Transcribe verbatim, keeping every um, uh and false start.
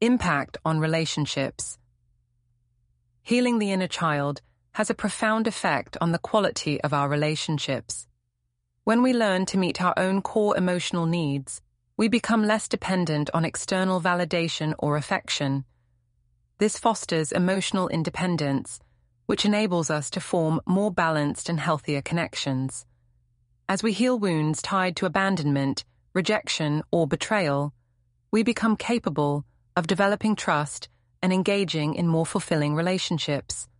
Impact on relationships. Healing the inner child has a profound effect on the quality of our relationships. When we learn to meet our own core emotional needs, we become less dependent on external validation or affection. This fosters emotional independence, which enables us to form more balanced and healthier connections. As we heal wounds tied to abandonment, rejection, or betrayal, we become capable of developing trust and engaging in more fulfilling relationships.